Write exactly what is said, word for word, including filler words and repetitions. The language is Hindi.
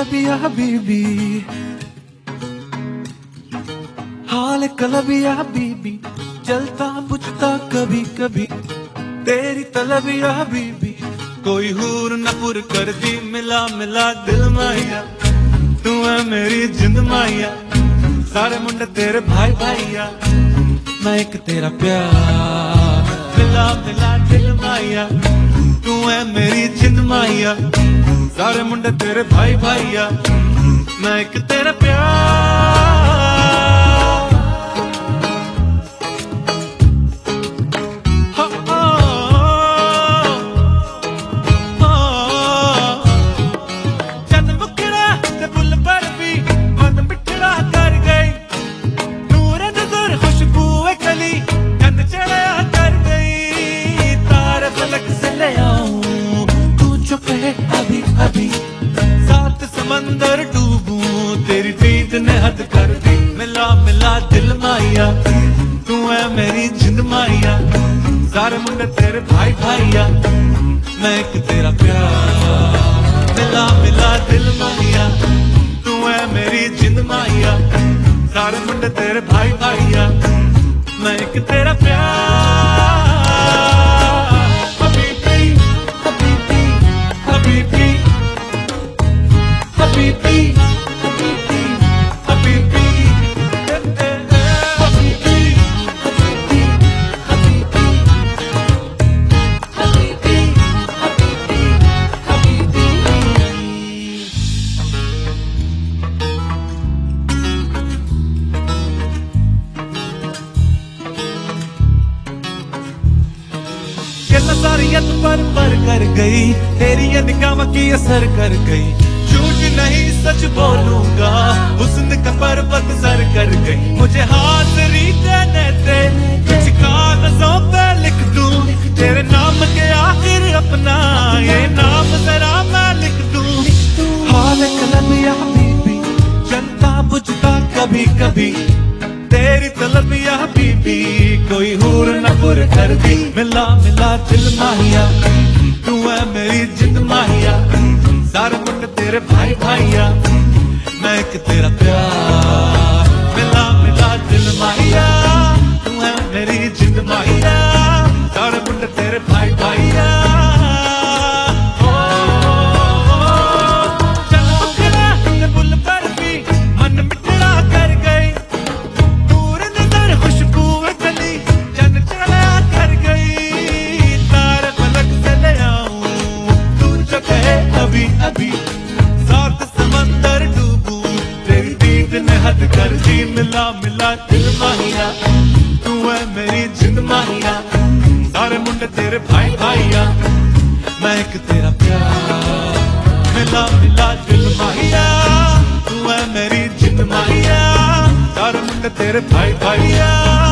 कलबिया बीबी, हाल कलबिया बीबी, चलता बुझता कभी कभी तेरी तलबिया बीबी। कोई हूर न पुर कर दी, मिला मिला दिल माहिया, तू है मेरी जिंद माहिया, सारे मुंडे तेरे भाई भाइया, मैं एक तेरा प्यार। मिला मिला दिल माहिया, तू है मेरी जिंद माहिया, सारे मुंडे तेरे भाई भाइया, मैं एक तेरा प्यार। अभी अभी सात समंदर डूबूं, तेरी प्रीत ने हद कर दी। मिला मिला दिल माहिया, तू है मेरी जिंद माहिया, सारे मुंडे तेरे भाई भाइया, मैं एक तेरा प्यार। मिला मिला दिल माहिया, तू है मेरी जिंद माहिया, सारे मुंडे तेरे भाई भाइया, मैं एक तेरा प्यार। सारियत पर पर कर गई, तेरी ये निगाह की असर कर गई। झूठ नहीं सच बोलूंगा, हुस्न का पर्वत सर कर गई। मुझे हाजिरी देने दे, कुछ कागजों पे लिख दूं, तेरे नाम के आखिर अपना ये नाम जरा मैं लिख दूं। हाल कलबिया बीबी, चलता बुझता कभी कभी तेरी तलबिया बीबी, कोई हूर न पुर कर दी। मिला मिला दिल माहिया, तू है मेरी जिंद माहिया, सारे मुंडे तेरे भाई भाइया, मैं एक तेरा प्यार। मिला मिला दिल माहिया, तू है मेरी जिंद माहिया, सारे मुंडे तेरे भाई भाइया। अभी अभी सात समंदर डूबूं, तेरी दीद ने हद कर दी। मिला मिला दिल माहिया, तू है मेरी जिंद माहिया, सारे मुंडे तेरे भाई भाइया, मैं एक तेरा प्यार। मिला मिला दिल माहिया, तू है मेरी जिंद माहिया, सारे मुंडे तेरे भाई भाइया।